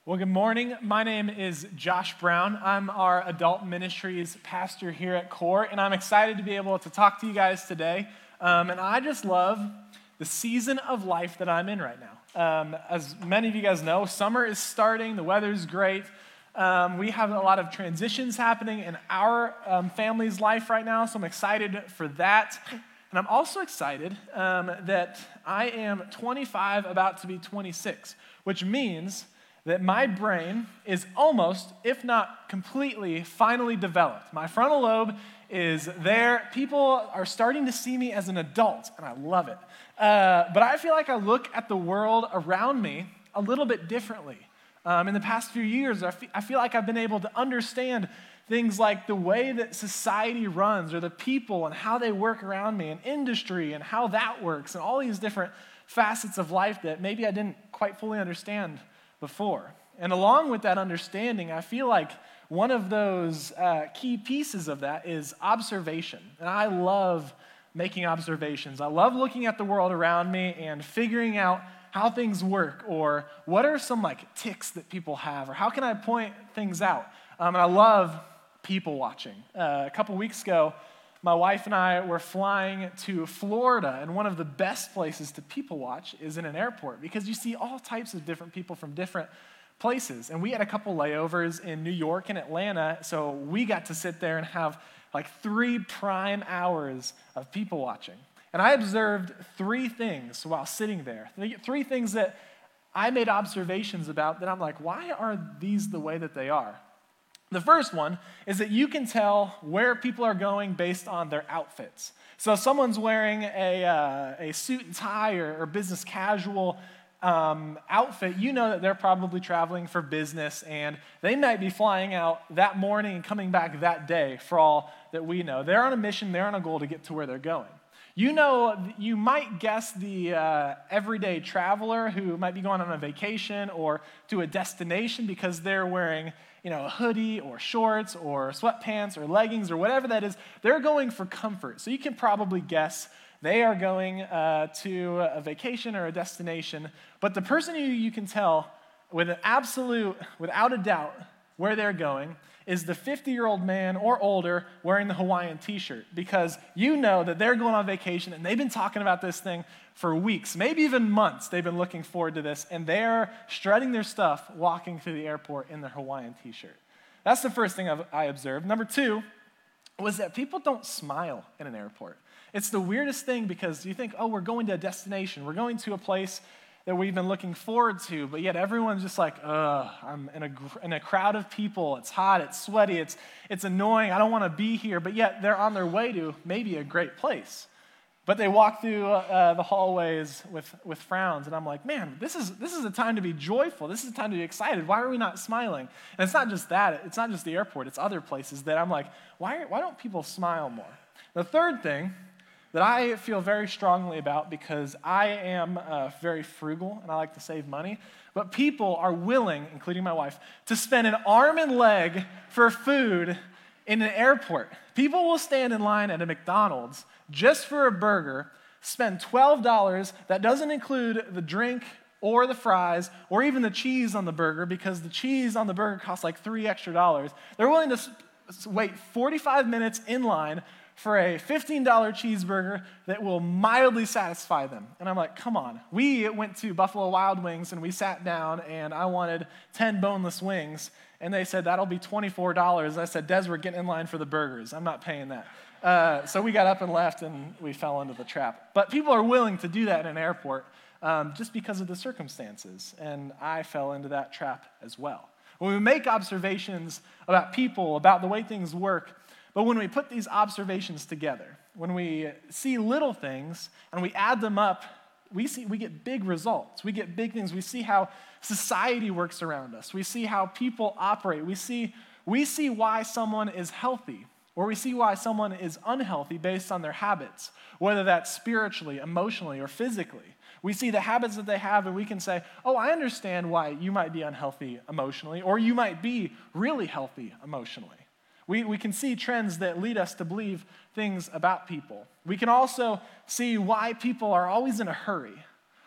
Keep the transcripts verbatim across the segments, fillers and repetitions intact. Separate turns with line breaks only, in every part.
Well, good morning. My name is Josh Brown. I'm our adult ministries pastor here at Core, and I'm excited to be able to talk to you guys today. Um, and I just love the season of life that I'm in right now. Um, as many of you guys know, summer is starting. The weather's great. Um, we have a lot of transitions happening in our um, family's life right now, so I'm excited for that. And I'm also excited um, that I am twenty-five, about to be twenty-six, which means that my brain is almost, if not completely, finally developed. My frontal lobe is there. People are starting to see me as an adult, and I love it. Uh, but I feel like I look at the world around me a little bit differently. Um, in the past few years, I fe- I feel like I've been able to understand things like the way that society runs, or the people and how they work around me, and industry and how that works, and all these different facets of life that maybe I didn't quite fully understand before. And along with that understanding, I feel like one of those uh, key pieces of that is observation. And I love making observations. I love looking at the world around me and figuring out how things work, or what are some like tics that people have, or how can I point things out. Um, and I love people watching. Uh, a couple weeks ago, my wife and I were flying to Florida, and one of the best places to people watch is in an airport, because you see all types of different people from different places. And we had a couple layovers in New York and Atlanta, so we got to sit there and have like three prime hours of people watching. And I observed three things while sitting there, three things that I made observations about that I'm like, why are these the way that they are? The first one is that you can tell where people are going based on their outfits. So if someone's wearing a, uh, a suit and tie or, or business casual um, outfit, you know that they're probably traveling for business, and they might be flying out that morning and coming back that day for all that we know. They're on a mission, they're on a goal to get to where they're going. You know, you might guess the uh, everyday traveler who might be going on a vacation or to a destination because they're wearing, you know, a hoodie or shorts or sweatpants or leggings or whatever that is. They're going for comfort. So you can probably guess they are going uh, to a vacation or a destination. But the person who you can tell with an absolute, without a doubt, where they're going is the fifty-year-old man or older wearing the Hawaiian t-shirt, because you know that they're going on vacation and they've been talking about this thing for weeks, maybe even months. They've been looking forward to this, and they're strutting their stuff walking through the airport in their Hawaiian t-shirt. That's the first thing I've, I observed. Number two was that people don't smile in an airport. It's the weirdest thing, because you think, oh, we're going to a destination, we're going to a place that we've been looking forward to, but yet everyone's just like, ugh, I'm in a, in a crowd of people, it's hot, it's sweaty, it's, it's annoying, I don't want to be here, but yet they're on their way to maybe a great place. But they walk through uh, the hallways with, with frowns, and I'm like, man, this is this is a time to be joyful, this is a time to be excited, why are we not smiling? And it's not just that, it's not just the airport, it's other places that I'm like, why, why don't people smile more? The third thing that I feel very strongly about, because I am uh, very frugal and I like to save money, but people are willing, including my wife, to spend an arm and leg for food in an airport. People will stand in line at a McDonald's just for a burger, spend twelve dollars. That doesn't include the drink or the fries or even the cheese on the burger, because the cheese on the burger costs like three extra dollars. They're willing to wait forty-five minutes in line for a fifteen dollars cheeseburger that will mildly satisfy them. And I'm like, come on. We went to Buffalo Wild Wings and we sat down and I wanted ten boneless wings, and they said, that'll be twenty-four dollars. And I said, Des, we're getting in line for the burgers. I'm not paying that. Uh, so we got up and left, and we fell into the trap. But people are willing to do that in an airport um, just because of the circumstances, and I fell into that trap as well. When we make observations about people, about the way things work, but when we put these observations together, when we see little things and we add them up, we see we get big results. We get big things. We see how society works around us. We see how people operate. We see we see why someone is healthy, or we see why someone is unhealthy based on their habits, whether that's spiritually, emotionally, or physically. We see the habits that they have, and we can say, oh, I understand why you might be unhealthy emotionally, or you might be really healthy emotionally. We, we can see trends that lead us to believe things about people. We can also see why people are always in a hurry,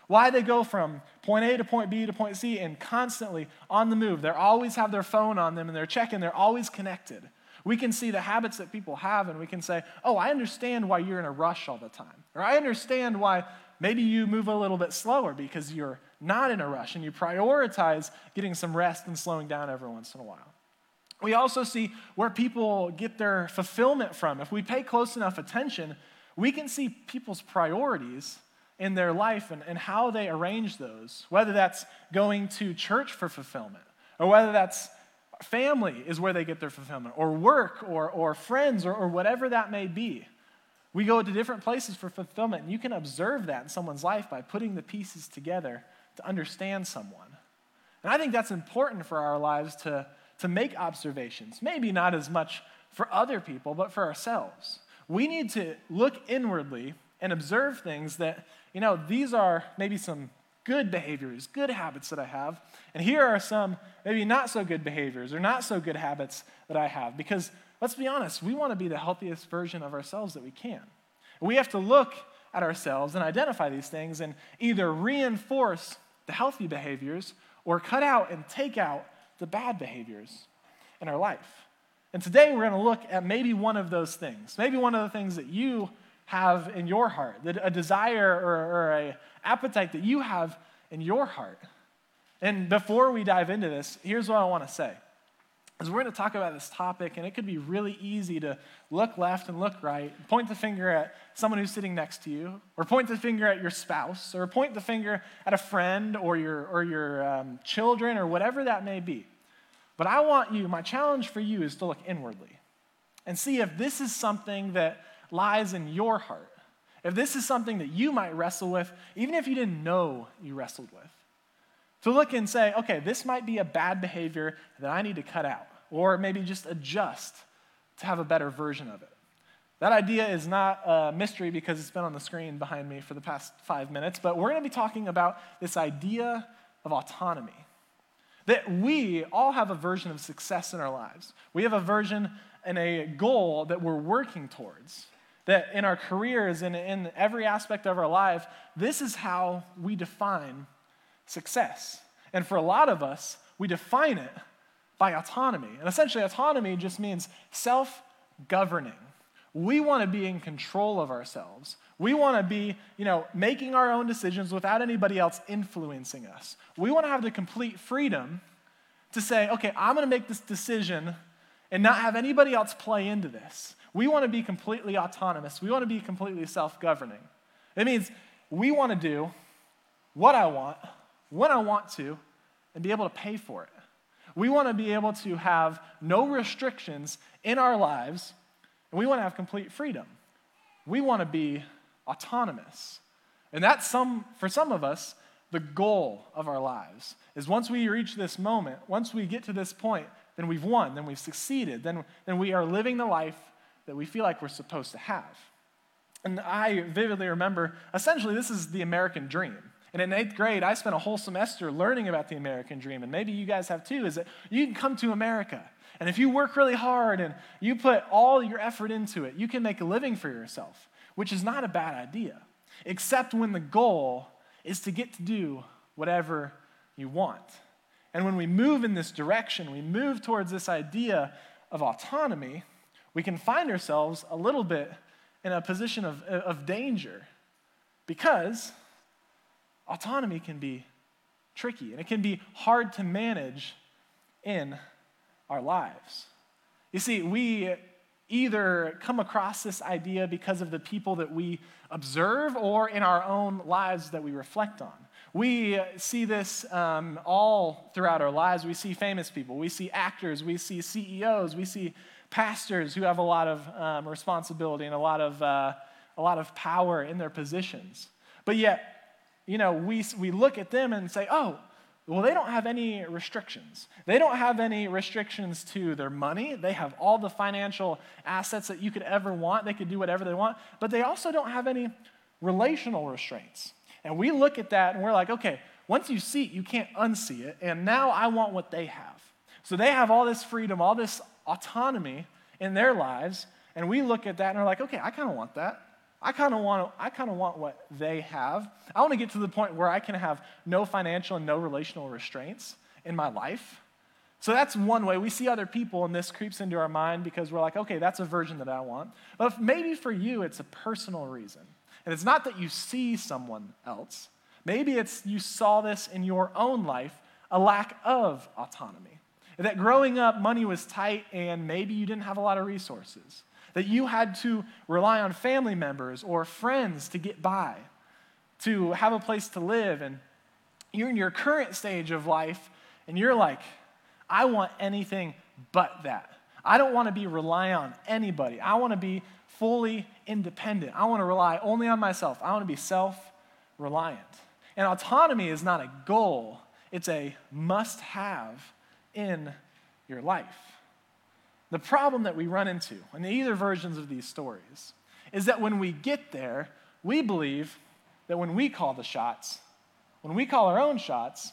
Why they go from point A to point B to point C and constantly on the move. They always have their phone on them and they're checking. They're always connected. We can see the habits that people have and we can say, oh, I understand why you're in a rush all the time. Or I understand why maybe you move a little bit slower because you're not in a rush and you prioritize getting some rest and slowing down every once in a while. We also see where people get their fulfillment from. If we pay close enough attention, we can see people's priorities in their life and, and how they arrange those, whether that's going to church for fulfillment, or whether that's family is where they get their fulfillment, or work, or, or friends, or, or whatever that may be. We go to different places for fulfillment, and you can observe that in someone's life by putting the pieces together to understand someone. And I think that's important for our lives to, to make observations, maybe not as much for other people, but for ourselves. We need to look inwardly and observe things that, you know, these are maybe some good behaviors, good habits that I have, and here are some maybe not so good behaviors or not so good habits that I have. Because let's be honest, we want to be the healthiest version of ourselves that we can. We have to look at ourselves and identify these things and either reinforce the healthy behaviors or cut out and take out the bad behaviors in our life. And today we're going to look at maybe one of those things, maybe one of the things that you have in your heart, that a desire or, or a appetite that you have in your heart. And before we dive into this, here's what I want to say. Is we're going to talk about this topic, and it could be really easy to look left and look right, point the finger at someone who's sitting next to you, or point the finger at your spouse, or point the finger at a friend or your, or your um, children, or whatever that may be. But I want you, my challenge for you is to look inwardly and see if this is something that lies in your heart. If this is something that you might wrestle with, even if you didn't know you wrestled with. To look and say, okay, this might be a bad behavior that I need to cut out, or maybe just adjust to have a better version of it. That idea is not a mystery because it's been on the screen behind me for the past five minutes, but we're going to be talking about this idea of autonomy. That we all have a version of success in our lives. We have a version and a goal that we're working towards. That in our careers and in every aspect of our life, this is how we define success. And for a lot of us, we define it by autonomy. And essentially, autonomy just means self-governing. We want to be in control of ourselves. We want to be, you know, making our own decisions without anybody else influencing us. We want to have the complete freedom to say, okay, I'm going to make this decision and not have anybody else play into this. We want to be completely autonomous. We want to be completely self-governing. It means we want to do what I want, when I want to, and be able to pay for it. We want to be able to have no restrictions in our lives, and we want to have complete freedom. We want to be autonomous. And that's some, for some of us, the goal of our lives is once we reach this moment, once we get to this point, then we've won, then we've succeeded, then, then we are living the life that we feel like we're supposed to have. And I vividly remember, essentially, this is the American dream. And in eighth grade, I spent a whole semester learning about the American dream, and maybe you guys have too, is that you can come to America, and if you work really hard and you put all your effort into it, you can make a living for yourself, which is not a bad idea, except when the goal is to get to do whatever you want. And when we move in this direction, we move towards this idea of autonomy, we can find ourselves a little bit in a position of, of danger because autonomy can be tricky and it can be hard to manage in our lives. You see, we either come across this idea because of the people that we observe or in our own lives that we reflect on. We see this um, all throughout our lives. We see famous people. We see actors. We see C E Os. We see pastors who have a lot of um, responsibility and a lot of uh, a lot of power in their positions. But yet, you know, we we look at them and say, oh, well, they don't have any restrictions. They don't have any restrictions to their money. They have all the financial assets that you could ever want. They could do whatever they want. But they also don't have any relational restraints. And we look at that and we're like, okay, once you see it, you can't unsee it. And now I want what they have. So they have all this freedom, all this autonomy in their lives. And we look at that and we're like, okay, I kind of want that. I kind of want I kind of want what they have. I want to get to the point where I can have no financial and no relational restraints in my life. So that's one way. We see other people, and this creeps into our mind because we're like, okay, that's a version that I want. But if maybe for you, it's a personal reason. And it's not that you see someone else. Maybe it's you saw this in your own life, a lack of autonomy. That growing up, money was tight, and maybe you didn't have a lot of resources. That you had to rely on family members or friends to get by, to have a place to live. And you're in your current stage of life, and you're like, I want anything but that. I don't want to be reliant on anybody. I want to be fully independent. I want to rely only on myself. I want to be self-reliant. And autonomy is not a goal. It's a must-have in your life. The problem that we run into in either versions of these stories is that when we get there, we believe that when we call the shots, when we call our own shots,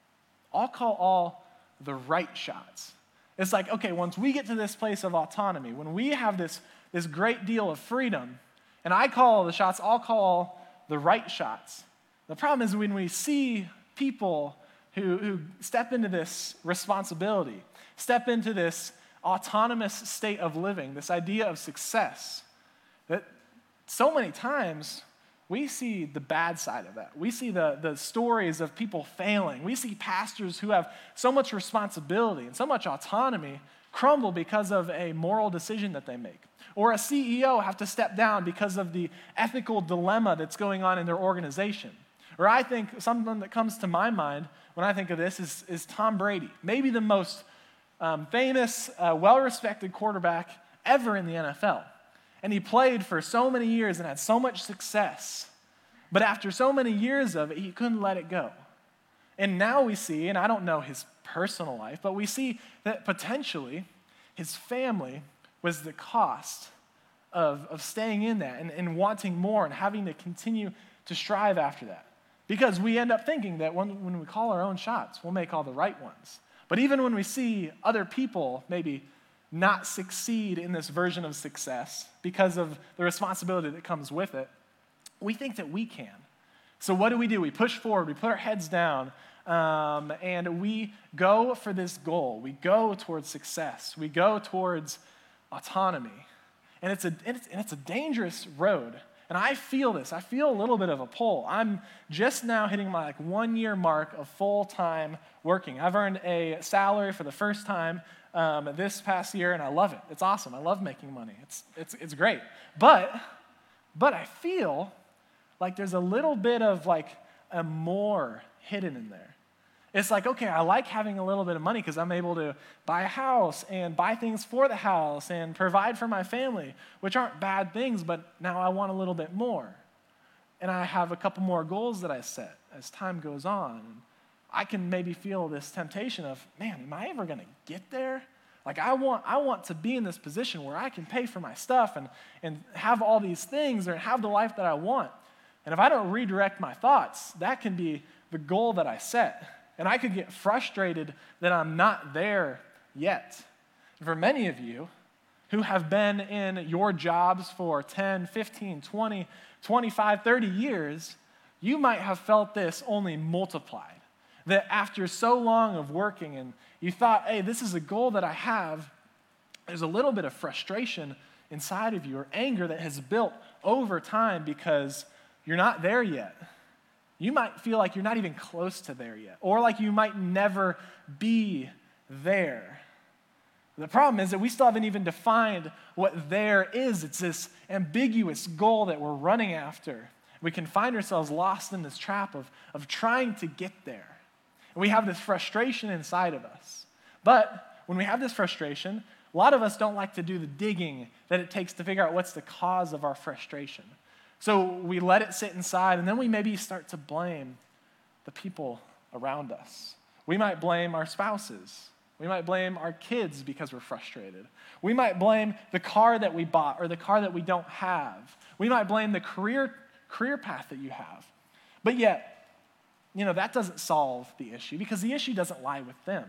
I'll call all the right shots. It's like, okay, once we get to this place of autonomy, when we have this, this great deal of freedom, and I call the shots, I'll call the right shots. The problem is when we see people who, who step into this responsibility, step into this autonomous state of living, this idea of success, that so many times we see the bad side of that. We see the, the stories of people failing. We see pastors who have so much responsibility and so much autonomy crumble because of a moral decision that they make. Or a C E O have to step down because of the ethical dilemma that's going on in their organization. Or I think something that comes to my mind when I think of this is, is Tom Brady, maybe the most um, famous, uh, well-respected quarterback ever in the N F L. And he played for so many years and had so much success. But after so many years of it, he couldn't let it go. And now we see, and I don't know his personal life, but we see that potentially his family was the cost of, of staying in that and, and wanting more and having to continue to strive after that. Because we end up thinking that when, when we call our own shots, we'll make all the right ones. But even when we see other people maybe not succeed in this version of success because of the responsibility that comes with it, we think that we can. So what do we do? We push forward, we put our heads down, um, and we go for this goal. We go towards success. We go towards autonomy. And it's a, and it's, and it's a dangerous road. And I feel this. I feel a little bit of a pull. I'm just now hitting my like one-year mark of full-time working. I've earned a salary for the first time Um, this past year, and I love it. It's awesome. I love making money. It's it's it's great. But but I feel like there's a little bit of like a more hidden in there. It's like, okay, I like having a little bit of money because I'm able to buy a house and buy things for the house and provide for my family, which aren't bad things, but now I want a little bit more. And I have a couple more goals that I set as time goes on. I can maybe feel this temptation of, man, am I ever going to get there? Like I want I want to be in this position where I can pay for my stuff and, and have all these things or have the life that I want. And if I don't redirect my thoughts, that can be the goal that I set. And I could get frustrated that I'm not there yet. For many of you who have been in your jobs for ten, fifteen, twenty, twenty-five, thirty years, you might have felt this only multiplied. That after so long of working and you thought, hey, this is a goal that I have, there's a little bit of frustration inside of you or anger that has built over time because you're not there yet. You might feel like you're not even close to there yet, or like you might never be there. The problem is that we still haven't even defined what there is. It's this ambiguous goal that we're running after. We can find ourselves lost in this trap of, of trying to get there. And we have this frustration inside of us. But when we have this frustration, a lot of us don't like to do the digging that it takes to figure out what's the cause of our frustration. So we let it sit inside, and then we maybe start to blame the people around us. We might blame our spouses. We might blame our kids because we're frustrated. We might blame the car that we bought or the car that we don't have. We might blame the career, career path that you have. But yet, you know, that doesn't solve the issue because the issue doesn't lie with them.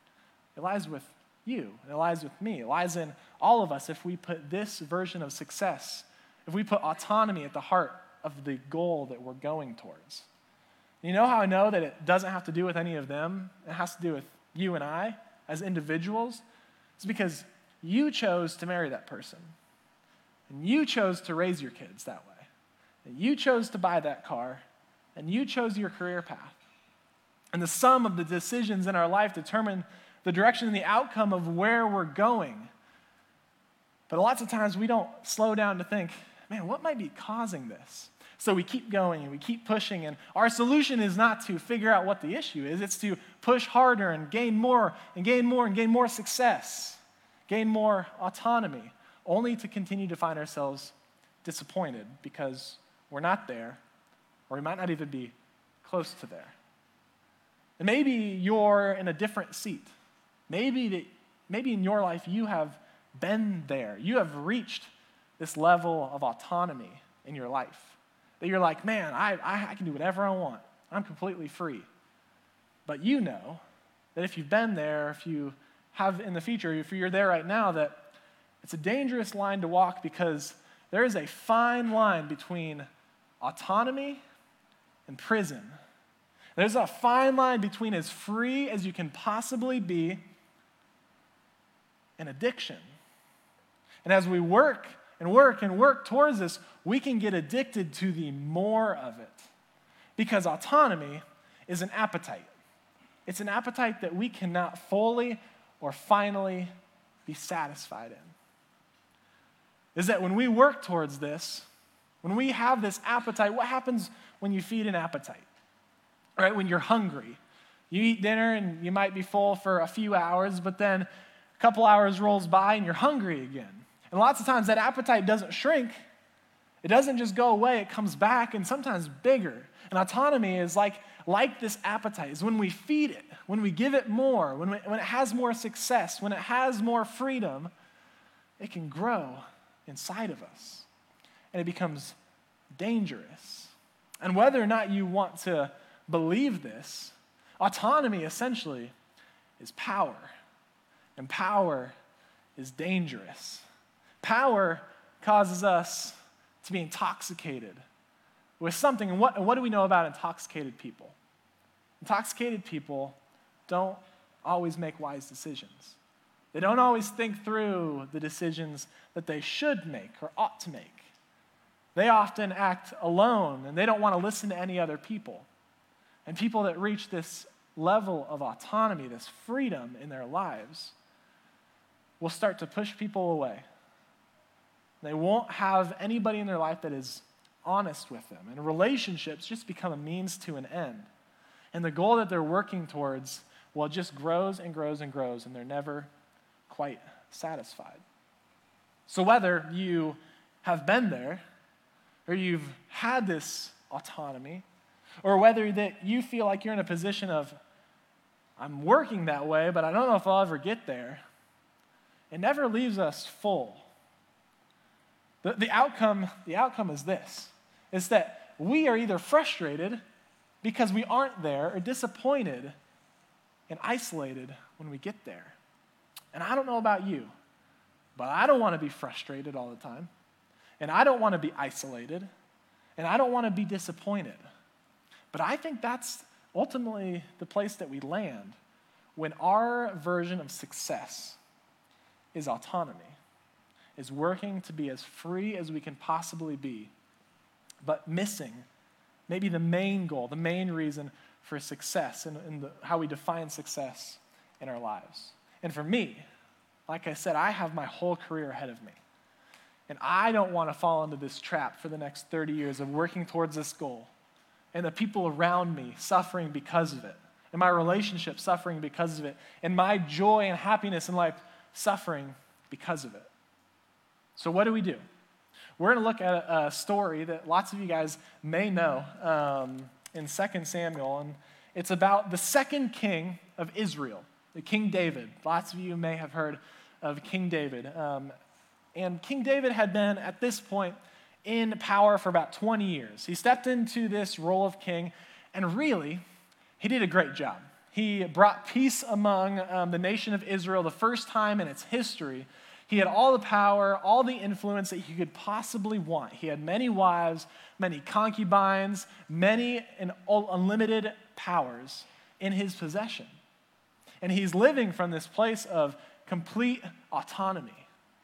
It lies with you. It lies with me. It lies in all of us if we put this version of success if we put autonomy at the heart of the goal that we're going towards. You know how I know that it doesn't have to do with any of them? It has to do with you and I as individuals. It's because you chose to marry that person. And you chose to raise your kids that way. And you chose to buy that car. And you chose your career path. And the sum of the decisions in our life determine the direction and the outcome of where we're going. But lots of times we don't slow down to think, man, what might be causing this? So we keep going and we keep pushing, and our solution is not to figure out what the issue is. It's to push harder and gain more and gain more and gain more success, gain more autonomy, only to continue to find ourselves disappointed because we're not there, or we might not even be close to there. And maybe you're in a different seat. Maybe that, maybe in your life you have been there. You have reached this level of autonomy in your life. That you're like, man, I, I, I can do whatever I want. I'm completely free. But you know that if you've been there, if you have in the future, if you're there right now, that it's a dangerous line to walk because there is a fine line between autonomy and prison. There's a fine line between as free as you can possibly be and addiction. And as we work and work and work towards this, we can get addicted to the more of it. Because autonomy is an appetite. It's an appetite that we cannot fully or finally be satisfied in. Is that when we work towards this, when we have this appetite, what happens when you feed an appetite? Right? When you're hungry. You eat dinner and you might be full for a few hours, but then a couple hours rolls by and you're hungry again. And lots of times that appetite doesn't shrink. It doesn't just go away. It comes back and sometimes bigger. And autonomy is like, like this appetite. Is when we feed it, when we give it more, when, we, when it has more success, when it has more freedom, it can grow inside of us. And it becomes dangerous. And whether or not you want to believe this, autonomy essentially is power. And power is dangerous. Power causes us to be intoxicated with something. And what, what do we know about intoxicated people? Intoxicated people don't always make wise decisions. They don't always think through the decisions that they should make or ought to make. They often act alone, and they don't want to listen to any other people. And people that reach this level of autonomy, this freedom in their lives, will start to push people away. They won't have anybody in their life that is honest with them. And relationships just become a means to an end. And the goal that they're working towards, well, it just grows and grows and grows, and they're never quite satisfied. So whether you have been there, or you've had this autonomy, or whether that you feel like you're in a position of, I'm working that way, but I don't know if I'll ever get there, it never leaves us full. The, the outcome, the outcome is this, is that we are either frustrated because we aren't there, or disappointed and isolated when we get there. And I don't know about you, but I don't want to be frustrated all the time. And I don't want to be isolated. And I don't want to be disappointed. But I think that's ultimately the place that we land when our version of success is autonomy, is working to be as free as we can possibly be, but missing maybe the main goal, the main reason for success and, and the, how we define success in our lives. And for me, like I said, I have my whole career ahead of me. And I don't want to fall into this trap for the next thirty years of working towards this goal and the people around me suffering because of it, and my relationship suffering because of it, and my joy and happiness in life suffering because of it. So what do we do? We're going to look at a, a story that lots of you guys may know um, in Second Samuel, and it's about the second king of Israel, the King David. Lots of you may have heard of King David. Um, and King David had been, at this point, in power for about twenty years. He stepped into this role of king, and really, he did a great job. He brought peace among um, the nation of Israel the first time in its history. He had all the power, all the influence that he could possibly want. He had many wives, many concubines, many and unlimited powers in his possession. And he's living from this place of complete autonomy.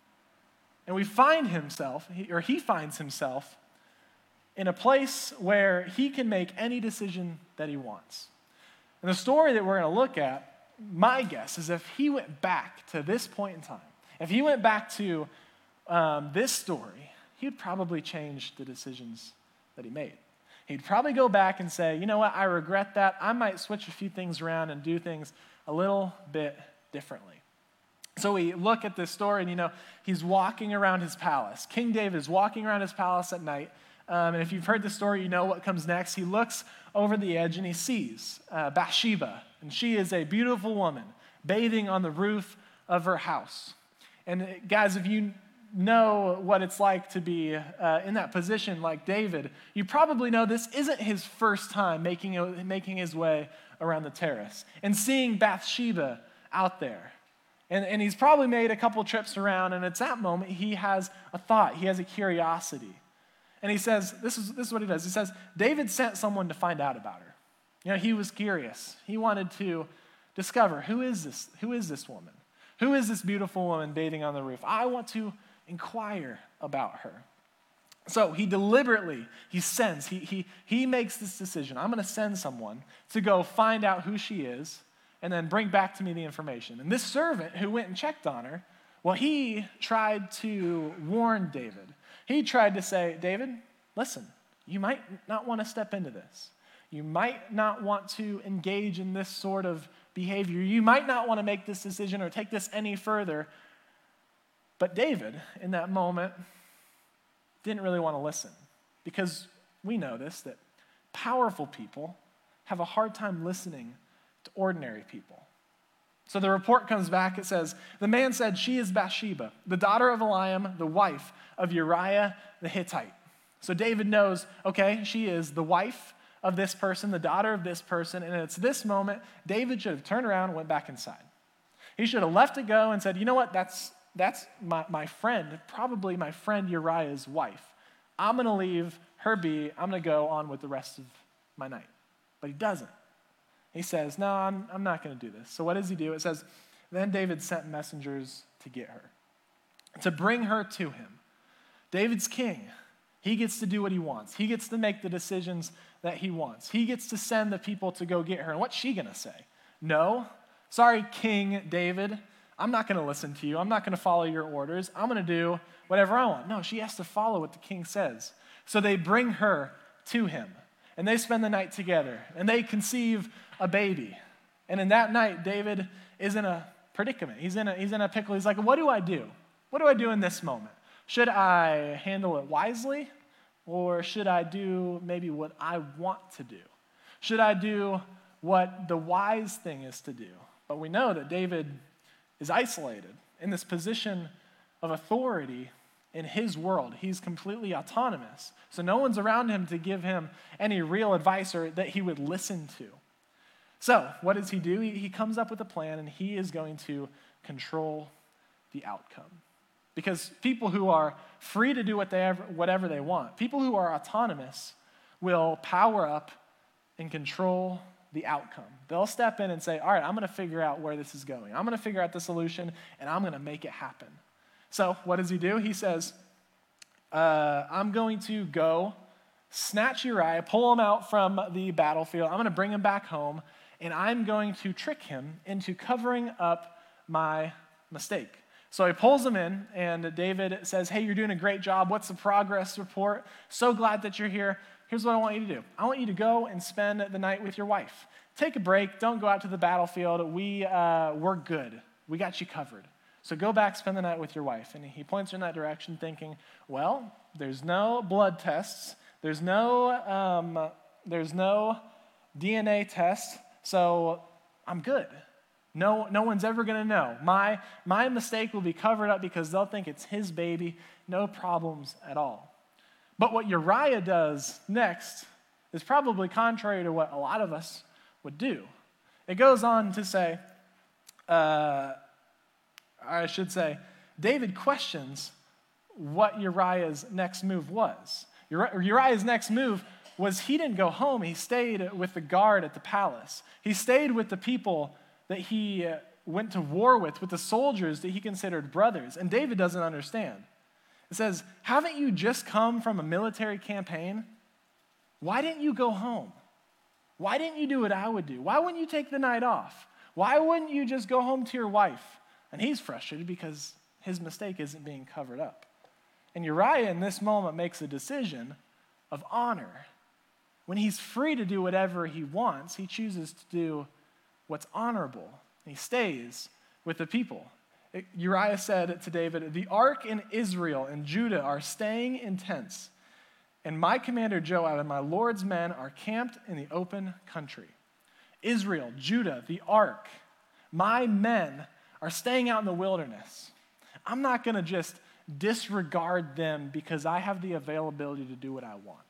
And we find himself, or he finds himself, in a place where he can make any decision that he wants. And the story that we're going to look at, my guess is if he went back to this point in time, if he went back to um, this story, he would probably change the decisions that he made. He'd probably go back and say, you know what, I regret that. I might switch a few things around and do things a little bit differently. So we look at this story, and you know, he's walking around his palace. King David is walking around his palace at night. Um, and if you've heard the story, you know what comes next. He looks over the edge and he sees uh, Bathsheba. And she is a beautiful woman bathing on the roof of her house. And uh, guys, if you know what it's like to be uh, in that position like David, you probably know this isn't his first time making, making his way around the terrace and seeing Bathsheba out there. And, and he's probably made a couple trips around, and at that moment, he has a thought. He has a curiosity. And he says, this is, this is what he does. He says, David sent someone to find out about her. You know, he was curious. He wanted to discover, who is this? Who is this woman? Who is this beautiful woman bathing on the roof? I want to inquire about her. So he deliberately, he sends, he, he, he makes this decision. I'm going to send someone to go find out who she is and then bring back to me the information. And this servant who went and checked on her, well, he tried to warn David. He tried to say, David, listen, you might not want to step into this. You might not want to engage in this sort of behavior. You might not want to make this decision or take this any further. But David, in that moment, didn't really want to listen, because we know this, that powerful people have a hard time listening to ordinary people. So the report comes back. It says, the man said, she is Bathsheba, the daughter of Eliam, the wife of Uriah the Hittite. So David knows, okay, she is the wife of this person, the daughter of this person, and it's this moment David should have turned around and went back inside. He should have left it go and said, you know what, that's that's my, my friend, probably my friend Uriah's wife. I'm going to leave her be. I'm going to go on with the rest of my night. But he doesn't. He says, no, I'm, I'm not going to do this. So what does he do? It says, then David sent messengers to get her, to bring her to him. David's king. He gets to do what he wants. He gets to make the decisions that he wants. He gets to send the people to go get her. And what's she going to say? No. Sorry, King David. I'm not going to listen to you. I'm not going to follow your orders. I'm going to do whatever I want. No, she has to follow what the king says. So they bring her to him, and they spend the night together, and they conceive a baby. And in that night, David is in a predicament. He's in a, he's in a pickle. He's like, what do I do? What do I do in this moment? Should I handle it wisely, or should I do maybe what I want to do? Should I do what the wise thing is to do? But we know that David is isolated in this position of authority in his world. He's completely autonomous. So no one's around him to give him any real advice or that he would listen to. So what does he do? He, he comes up with a plan, and he is going to control the outcome. Because people who are free to do what they ever, whatever they want, people who are autonomous will power up and control the outcome. They'll step in and say, all right, I'm going to figure out where this is going. I'm going to figure out the solution, and I'm going to make it happen. So what does he do? He says, uh, I'm going to go snatch Uriah, pull him out from the battlefield. I'm going to bring him back home, and I'm going to trick him into covering up my mistake. So he pulls him in, and David says, hey, you're doing a great job. What's the progress report? So glad that you're here. Here's what I want you to do. I want you to go and spend the night with your wife. Take a break. Don't go out to the battlefield. We, uh, we're good. We got you covered. So go back, spend the night with your wife. And he points her in that direction thinking, well, there's no blood tests. There's no, um, there's no D N A test, so I'm good. No, no one's ever going to know. My, my mistake will be covered up because they'll think it's his baby. No problems at all. But what Uriah does next is probably contrary to what a lot of us would do. It goes on to say, uh, I should say, David questions what Uriah's next move was. Uriah's next move was he didn't go home. He stayed with the guard at the palace. He stayed with the people that he went to war with, with the soldiers that he considered brothers. And David doesn't understand. It says, haven't you just come from a military campaign? Why didn't you go home? Why didn't you do what I would do? Why wouldn't you take the night off? Why wouldn't you just go home to your wife? And he's frustrated because his mistake isn't being covered up. And Uriah in this moment makes a decision of honor. When he's free to do whatever he wants, he chooses to do what's honorable. He stays with the people. It, Uriah said to David, the ark and Israel and Judah are staying in tents, and my commander Joab and my Lord's men are camped in the open country. Israel, Judah, the ark, my men are staying out in the wilderness. I'm not going to just disregard them because I have the availability to do what I want.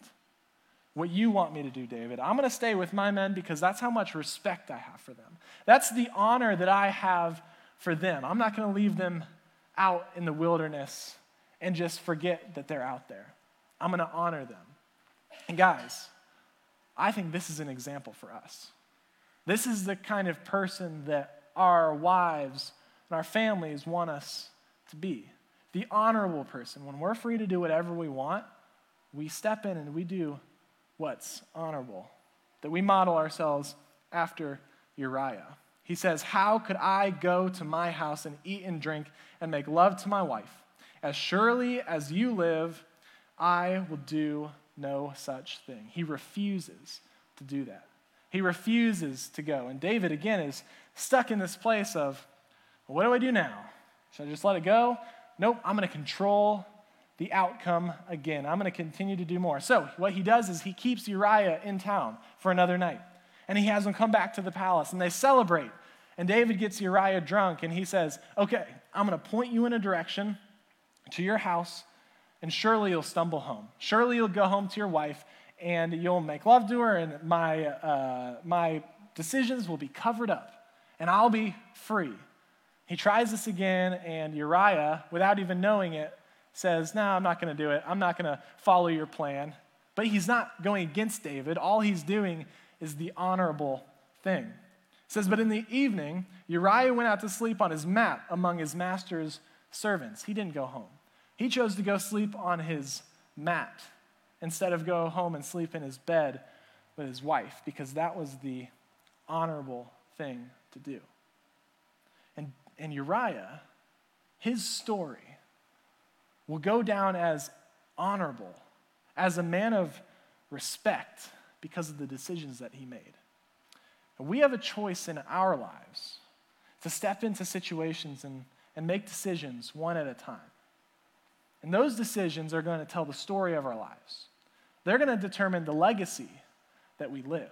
What you want me to do, David. I'm going to stay with my men because that's how much respect I have for them. That's the honor that I have for them. I'm not going to leave them out in the wilderness and just forget that they're out there. I'm going to honor them. And guys, I think this is an example for us. This is the kind of person that our wives and our families want us to be. The honorable person. When we're free to do whatever we want, we step in and we do what's honorable. That we model ourselves after Uriah. He says, how could I go to my house and eat and drink and make love to my wife? As surely as you live, I will do no such thing. He refuses to do that. He refuses to go. And David, again, is stuck in this place of, well, what do I do now? Should I just let it go? Nope, I'm going to control the outcome again. I'm going to continue to do more. So what he does is he keeps Uriah in town for another night. And he has him come back to the palace, and they celebrate. And David gets Uriah drunk, and he says, okay, I'm going to point you in a direction to your house, and surely you'll stumble home. Surely you'll go home to your wife, and you'll make love to her, and my, uh, my decisions will be covered up, and I'll be free. He tries this again, and Uriah, without even knowing it, says, no, I'm not going to do it. I'm not going to follow your plan. But he's not going against David. All he's doing is the honorable thing. It says, but in the evening, Uriah went out to sleep on his mat among his master's servants. He didn't go home. He chose to go sleep on his mat instead of go home and sleep in his bed with his wife, because that was the honorable thing to do. And, and Uriah, his story will go down as honorable, as a man of respect because of the decisions that he made. And we have a choice in our lives to step into situations and, and make decisions one at a time. And those decisions are going to tell the story of our lives. They're going to determine the legacy that we live.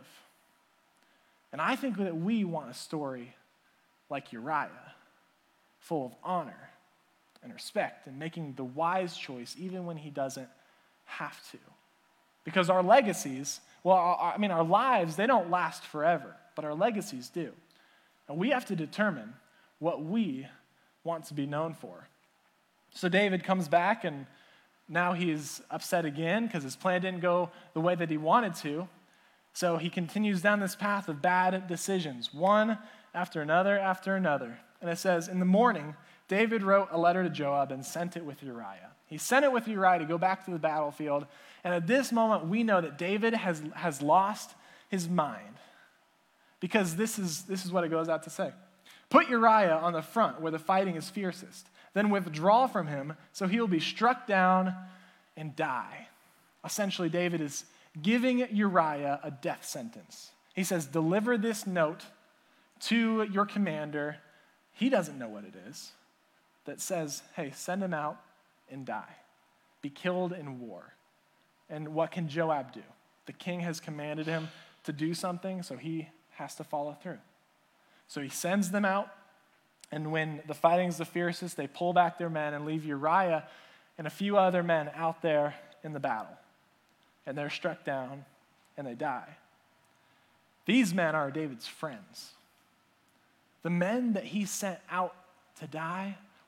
And I think that we want a story like Uriah, full of honor and respect and making the wise choice even when he doesn't have to. Because our legacies, well, our, I mean, our lives, they don't last forever, but our legacies do. And we have to determine what we want to be known for. So David comes back, and now he's upset again because his plan didn't go the way that he wanted to. So he continues down this path of bad decisions, one after another after another. And it says, in the morning, David wrote a letter to Joab and sent it with Uriah. He sent it with Uriah to go back to the battlefield. And at this moment, we know that David has, has lost his mind. Because this is, this is what it goes out to say. Put Uriah on the front where the fighting is fiercest. Then withdraw from him so he will be struck down and die. Essentially, David is giving Uriah a death sentence. He says, deliver this note to your commander. He doesn't know what it is. That says, hey, send him out and die. Be killed in war. And what can Joab do? The king has commanded him to do something, so he has to follow through. So he sends them out, and when the fighting's the fiercest, they pull back their men and leave Uriah and a few other men out there in the battle. And they're struck down, and they die. These men are David's friends. The men that he sent out to die were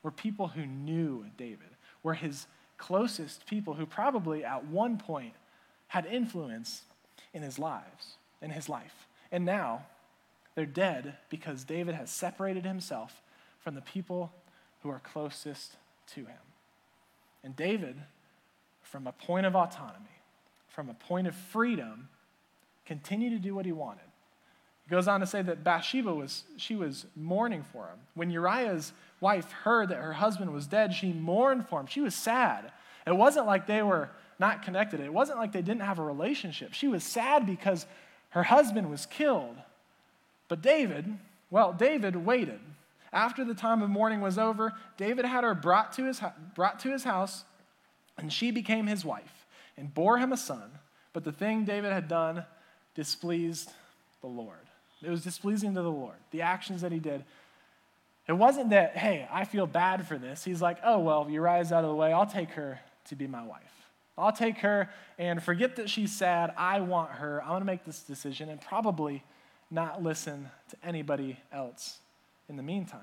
were people who knew David, were his closest people who probably at one point had influence in his lives, in his life. And now they're dead because David has separated himself from the people who are closest to him. And David, from a point of autonomy, from a point of freedom, continued to do what he wanted. He goes on to say that Bathsheba was, she was mourning for him. When Uriah's wife heard that her husband was dead, she mourned for him. She was sad. It wasn't like they were not connected. It wasn't like they didn't have a relationship. She was sad because her husband was killed. But David, well, David waited. After the time of mourning was over, David had her brought to his, brought to his house, and she became his wife and bore him a son. But the thing David had done displeased the Lord. It was displeasing to the Lord, the actions that he did. It wasn't that, hey, I feel bad for this. He's like, oh, well, Uriah's out of the way. I'll take her to be my wife. I'll take her and forget that she's sad. I want her. I want to make this decision and probably not listen to anybody else in the meantime.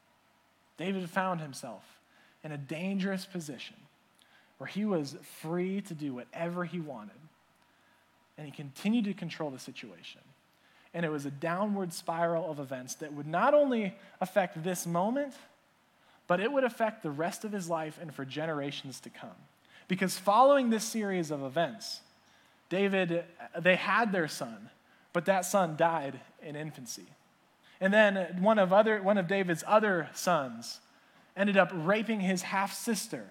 David found himself in a dangerous position where he was free to do whatever he wanted, and he continued to control the situation. And it was a downward spiral of events that would not only affect this moment, but it would affect the rest of his life and for generations to come. Because following this series of events, David, they had their son, but that son died in infancy. And then one of other one of David's other sons ended up raping his half-sister.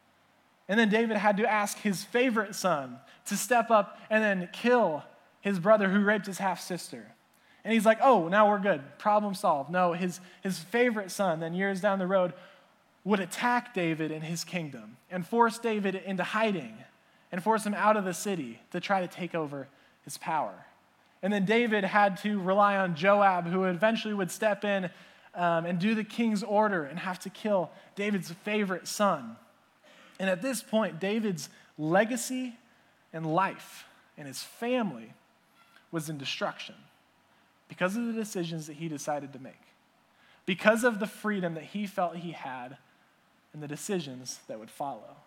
And then David had to ask his favorite son to step up and then kill his brother who raped his half-sister. And he's like, oh, now we're good. Problem solved. No, his, his favorite son, then years down the road, would attack David in his kingdom and force David into hiding and force him out of the city to try to take over his power. And then David had to rely on Joab, who eventually would step in um, and do the king's order and have to kill David's favorite son. And at this point, David's legacy and life and his family was in destruction because of the decisions that he decided to make, because of the freedom that he felt he had and the decisions that would follow.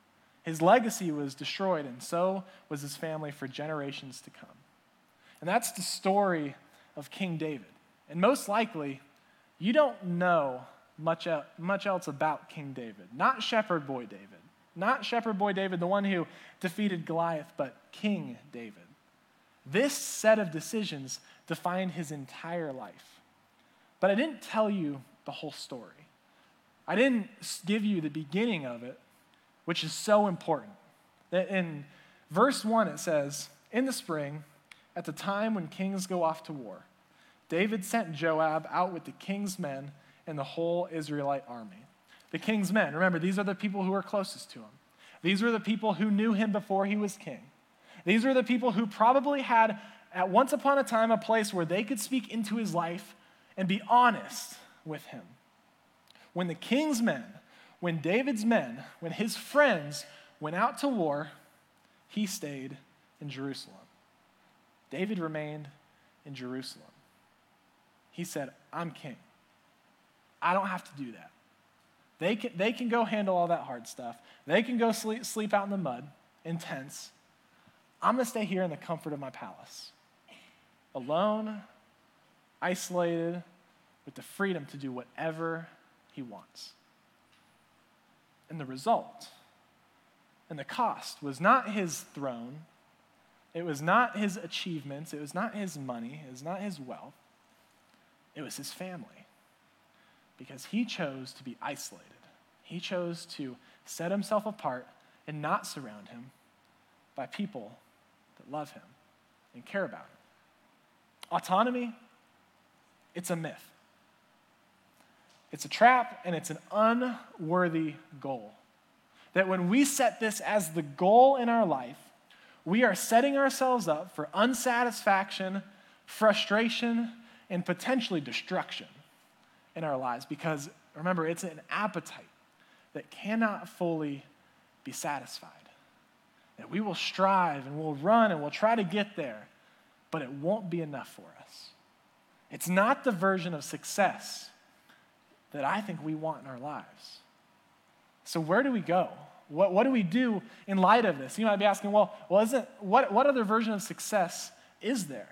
His legacy was destroyed, and so was his family for generations to come. And that's the story of King David. And most likely, you don't know much, much else about King David. Not Shepherd Boy David. Not Shepherd Boy David, the one who defeated Goliath, but King David. This set of decisions defined his entire life. But I didn't tell you the whole story. I didn't give you the beginning of it, which is so important. In verse one, it says, in the spring, at the time when kings go off to war, David sent Joab out with the king's men and the whole Israelite army. The king's men, remember, these are the people who are closest to him. These were the people who knew him before he was king. These were the people who probably had, at once upon a time, a place where they could speak into his life and be honest with him. When the king's men, when David's men, when his friends went out to war, he stayed in Jerusalem. David remained in Jerusalem. He said, I'm king. I don't have to do that. They can, they can go handle all that hard stuff. They can go sleep, sleep out in the mud, in tents. I'm going to stay here in the comfort of my palace, alone, isolated, with the freedom to do whatever he wants. And the result and the cost was not his throne. It was not his achievements. It was not his money. It was not his wealth. It was his family. Because he chose to be isolated. He chose to set himself apart and not surround him by people that love him and care about him. Autonomy, it's a myth. It's a trap, and it's an unworthy goal. That when we set this as the goal in our life, we are setting ourselves up for unsatisfaction, frustration, and potentially destruction in our lives. Because, remember, it's an appetite that cannot fully be satisfied. That we will strive, and we'll run, and we'll try to get there, but it won't be enough for us. It's not the version of success that I think we want in our lives. So where do we go? What, what do we do in light of this? You might be asking, well, well isn't, what, what other version of success is there?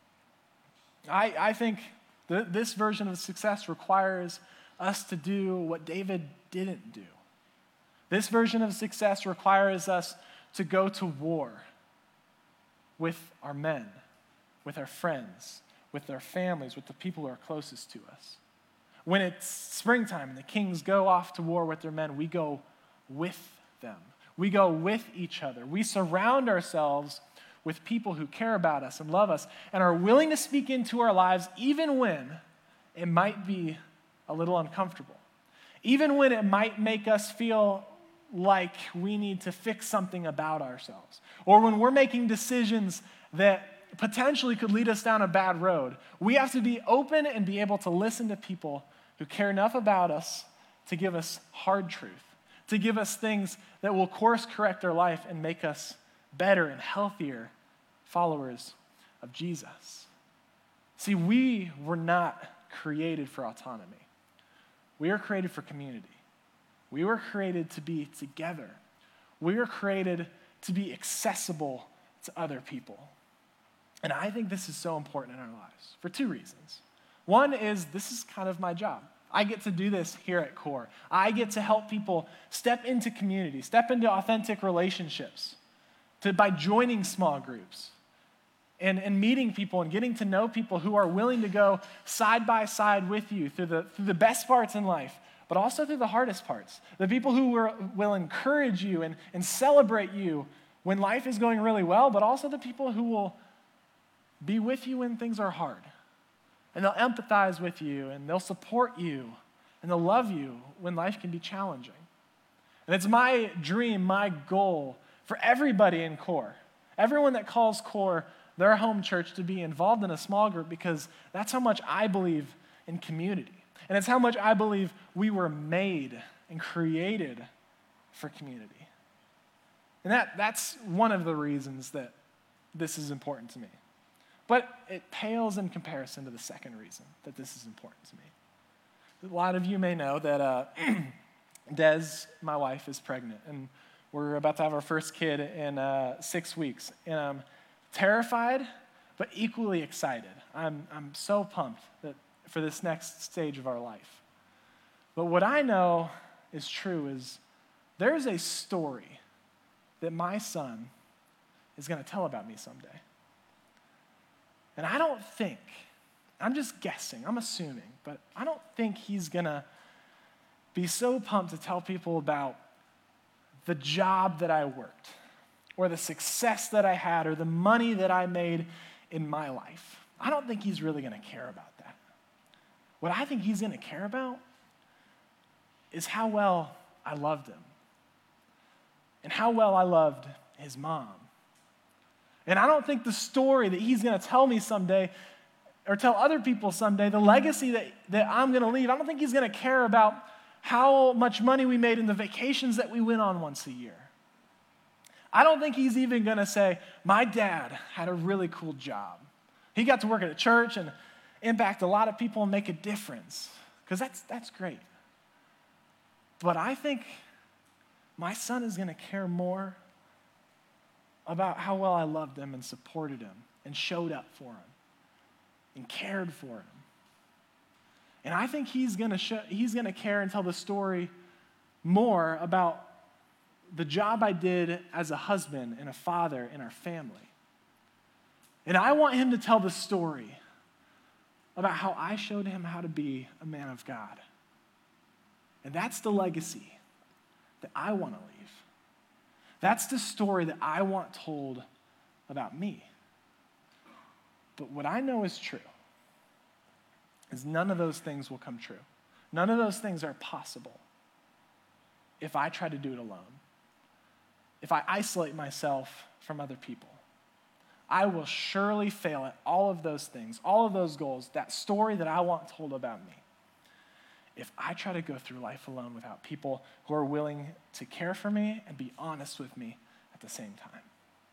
I, I think th- this version of success requires us to do what David didn't do. This version of success requires us to go to war with our men, with our friends, with our families, with the people who are closest to us. When it's springtime and the kings go off to war with their men, we go with them. We go with each other. We surround ourselves with people who care about us and love us and are willing to speak into our lives even when it might be a little uncomfortable, even when it might make us feel like we need to fix something about ourselves, or when we're making decisions that potentially could lead us down a bad road. We have to be open and be able to listen to people who care enough about us to give us hard truth, to give us things that will course correct our life and make us better and healthier followers of Jesus. See, we were not created for autonomy. We are created for community. We were created to be together. We were created to be accessible to other people. And I think this is so important in our lives for two reasons. One is this is kind of my job. I get to do this here at Core. I get to help people step into community, step into authentic relationships to, by joining small groups and, and meeting people and getting to know people who are willing to go side by side with you through the, through the best parts in life, but also through the hardest parts. The people who will, will encourage you and, and celebrate you when life is going really well, but also the people who will be with you when things are hard. And they'll empathize with you, and they'll support you, and they'll love you when life can be challenging. And it's my dream, my goal for everybody in Core, everyone that calls Core their home church, to be involved in a small group, because that's how much I believe in community. And it's how much I believe we were made and created for community. And that, that's one of the reasons that this is important to me. But it pales in comparison to the second reason that this is important to me. A lot of you may know that uh, Des, my wife, is pregnant, and we're about to have our first kid in uh, six weeks. And I'm terrified, but equally excited. I'm, I'm so pumped that for this next stage of our life. But what I know is true is there's a story that my son is going to tell about me someday. And I don't think, I'm just guessing, I'm assuming, but I don't think he's going to be so pumped to tell people about the job that I worked, or the success that I had, or the money that I made in my life. I don't think he's really going to care about that. What I think he's going to care about is how well I loved him, and how well I loved his mom. And I don't think the story that he's going to tell me someday, or tell other people someday, the legacy that, that I'm going to leave, I don't think he's going to care about how much money we made in the vacations that we went on once a year. I don't think he's even going to say, my dad had a really cool job. He got to work at a church and impact a lot of people and make a difference, because that's, that's great. But I think my son is going to care more about how well I loved him and supported him and showed up for him and cared for him. And I think he's going to show, he's going to care and tell the story more about the job I did as a husband and a father in our family. And I want him to tell the story about how I showed him how to be a man of God. And that's the legacy that I want to leave. That's the story that I want told about me. But what I know is true is none of those things will come true. None of those things are possible if I try to do it alone. If I isolate myself from other people. I will surely fail at all of those things, all of those goals, that story that I want told about me, if I try to go through life alone without people who are willing to care for me and be honest with me at the same time.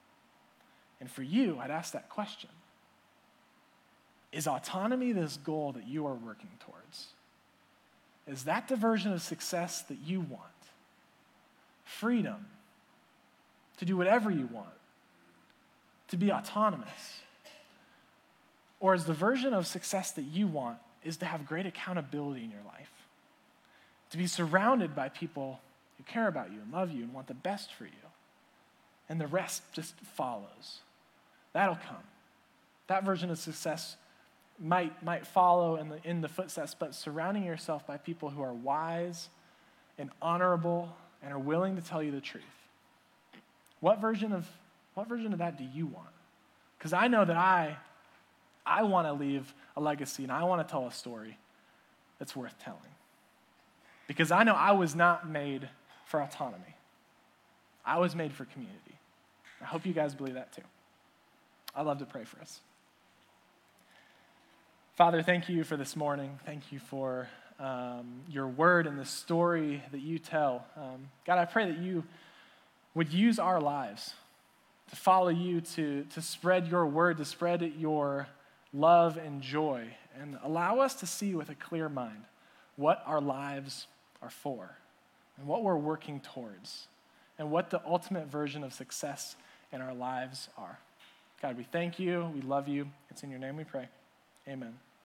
And for you, I'd ask that question. Is autonomy this goal that you are working towards? Is that the version of success that you want? Freedom to do whatever you want, to be autonomous. Or is the version of success that you want is to have great accountability in your life, to be surrounded by people who care about you and love you and want the best for you, and the rest just follows. That'll come. That version of success might, might follow in the, in the footsteps, but surrounding yourself by people who are wise and honorable and are willing to tell you the truth. What version of, what version of that do you want? Because I know that I, I want to leave a legacy and I want to tell a story that's worth telling. Because I know I was not made for autonomy. I was made for community. I hope you guys believe that too. I'd love to pray for us. Father, thank you for this morning. Thank you for um, your word and the story that you tell. Um, God, I pray that you would use our lives to follow you, to, to spread your word, to spread your love and joy, and allow us to see with a clear mind what our lives are for and what we're working towards and what the ultimate version of success in our lives are. God, we thank you. We love you. It's in your name we pray. Amen.